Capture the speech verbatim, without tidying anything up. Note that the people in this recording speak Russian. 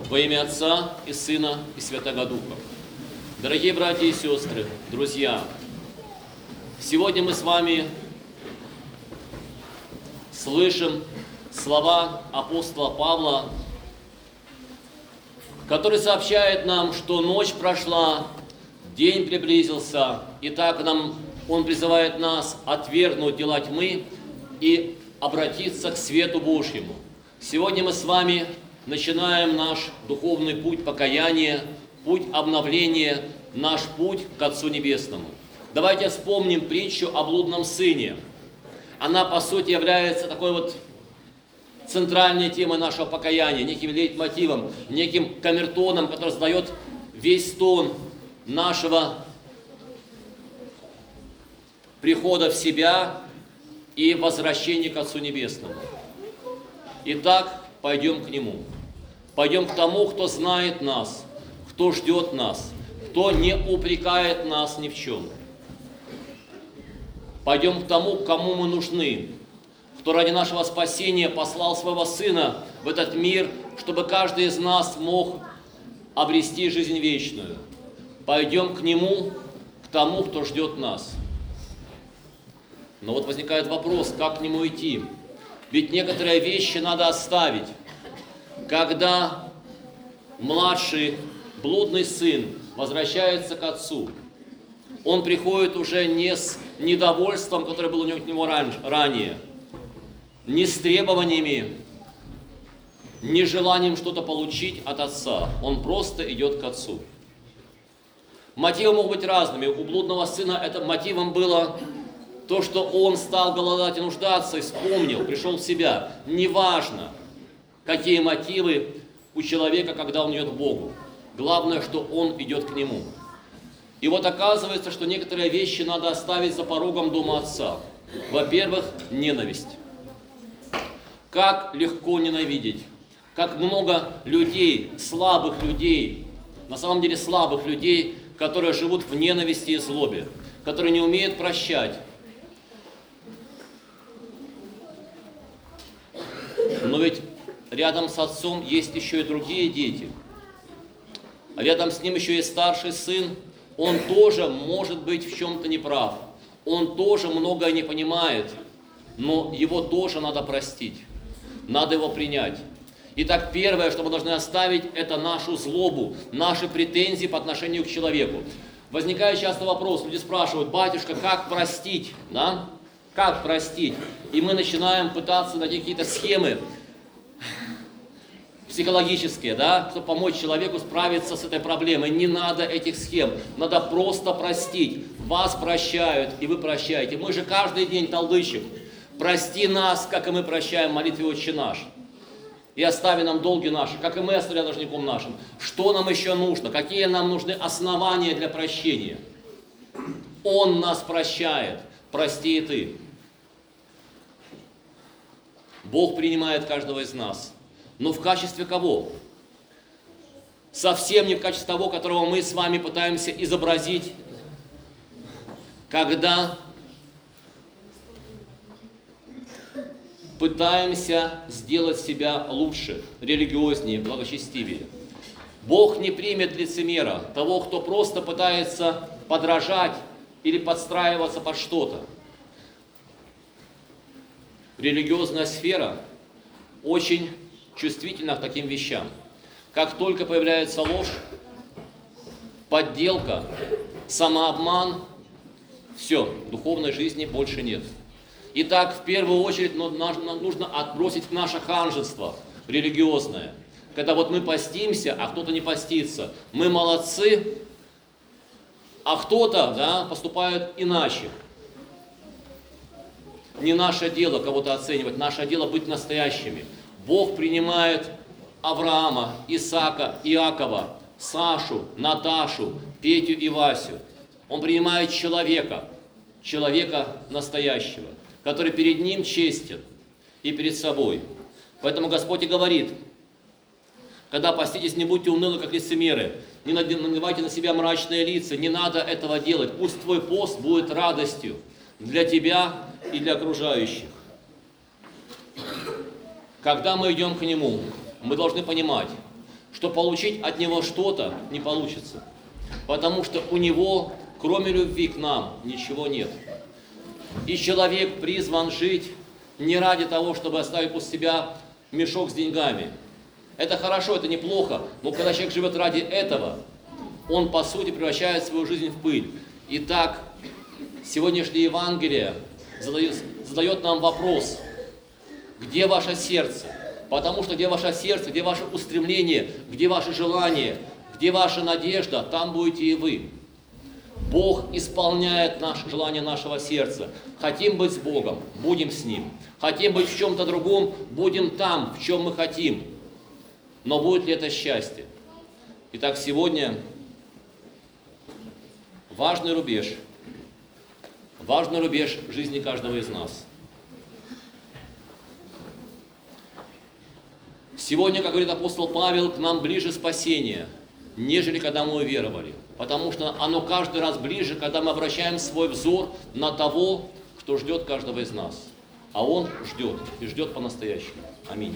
Во имя Отца и Сына и Святого Духа. Дорогие братья и сестры, друзья, сегодня мы с вами слышим слова апостола Павла, который сообщает нам, что ночь прошла, день приблизился, и так нам, он призывает нас отвергнуть дела тьмы и обратиться к свету Божьему. Сегодня мы с вами начинаем наш духовный путь покаяния, путь обновления, наш путь к Отцу Небесному. Давайте вспомним притчу о блудном сыне. Она, по сути, является такой вот центральной темой нашего покаяния, неким лейтмотивом, неким камертоном, который задает весь тон нашего прихода в себя и возвращения к Отцу Небесному. Итак, пойдем к Нему. Пойдем к тому, кто знает нас, кто ждет нас, кто не упрекает нас ни в чем. Пойдем к тому, кому мы нужны, кто ради нашего спасения послал своего Сына в этот мир, чтобы каждый из нас мог обрести жизнь вечную. Пойдем к Нему, к тому, кто ждет нас. Но вот возникает вопрос, как к Нему идти? Ведь некоторые вещи надо оставить. Когда младший блудный сын возвращается к отцу, он приходит уже не с недовольством, которое было у него ранее, не с требованиями, не желанием что-то получить от отца. Он просто идет к отцу. Мотивы могут быть разными. У блудного сына это мотивом было то, что он стал голодать и нуждаться, и вспомнил, пришел в себя. Неважно, какие мотивы у человека, когда он идет к Богу. Главное, что он идет к Нему. И вот оказывается, что некоторые вещи надо оставить за порогом дома отца. Во-первых, ненависть. Как легко ненавидеть. Как много людей, слабых людей, на самом деле слабых людей, которые живут в ненависти и злобе, которые не умеют прощать. Но ведь рядом с отцом есть еще и другие дети. А рядом с ним еще и старший сын. Он тоже может быть в чем-то неправ. Он тоже многое не понимает. Но его тоже надо простить. Надо его принять. Итак, первое, что мы должны оставить, это нашу злобу, наши претензии по отношению к человеку. Возникает часто вопрос, люди спрашивают: батюшка, как простить? Да? Как простить? И мы начинаем пытаться найти какие-то схемы психологические, да, чтобы помочь человеку справиться с этой проблемой. Не надо этих схем, надо просто простить. Вас прощают, и вы прощаете. Мы же каждый день толдычим: прости нас, как и мы прощаем в молитве «Отче наш». И остави нам долги наши, как и мы оставляем должником нашим. Что нам еще нужно? Какие нам нужны основания для прощения? Он нас прощает. Прости и ты. Бог принимает каждого из нас. Но в качестве кого? Совсем не в качестве того, которого мы с вами пытаемся изобразить, когда пытаемся сделать себя лучше, религиознее, благочестивее. Бог не примет лицемера, того, кто просто пытается подражать или подстраиваться под что-то. Религиозная сфера очень чувствительна к таким вещам. Как только появляется ложь, подделка, самообман, все, духовной жизни больше нет. Итак, в первую очередь нам нужно отбросить наше ханжество религиозное. Когда вот мы постимся, а кто-то не постится. Мы молодцы, а кто-то, да, поступает иначе. Не наше дело кого-то оценивать, наше дело быть настоящими. Бог принимает Авраама, Исаака, Иакова, Сашу, Наташу, Петю и Васю. Он принимает человека, человека настоящего, который перед Ним честен и перед собой. Поэтому Господь и говорит: когда поститесь, не будьте унылы, как лицемеры, не надевайте на себя мрачные лица, не надо этого делать. Пусть твой пост будет радостью для тебя и для окружающих. Когда мы идем к Нему, мы должны понимать, что получить от Него что-то не получится. Потому что у Него, кроме любви к нам, ничего нет. И человек призван жить не ради того, чтобы оставить после себя мешок с деньгами. Это хорошо, это неплохо, но когда человек живет ради этого, он, по сути, превращает свою жизнь в пыль. Итак, сегодняшнее Евангелие задает, задает нам вопрос: где ваше сердце? Потому что где ваше сердце, где ваше устремление, где ваше желание, где ваша надежда, там будете и вы. Бог исполняет наше желание нашего сердца. Хотим быть с Богом, будем с Ним. Хотим быть в чем-то другом, будем там, в чем мы хотим. Но будет ли это счастье? Итак, сегодня важный рубеж, важный рубеж жизни каждого из нас. Сегодня, как говорит апостол Павел, к нам ближе спасение, нежели когда мы уверовали. Потому что оно каждый раз ближе, когда мы обращаем свой взор на того, кто ждет каждого из нас. А Он ждет, и ждет по-настоящему. Аминь.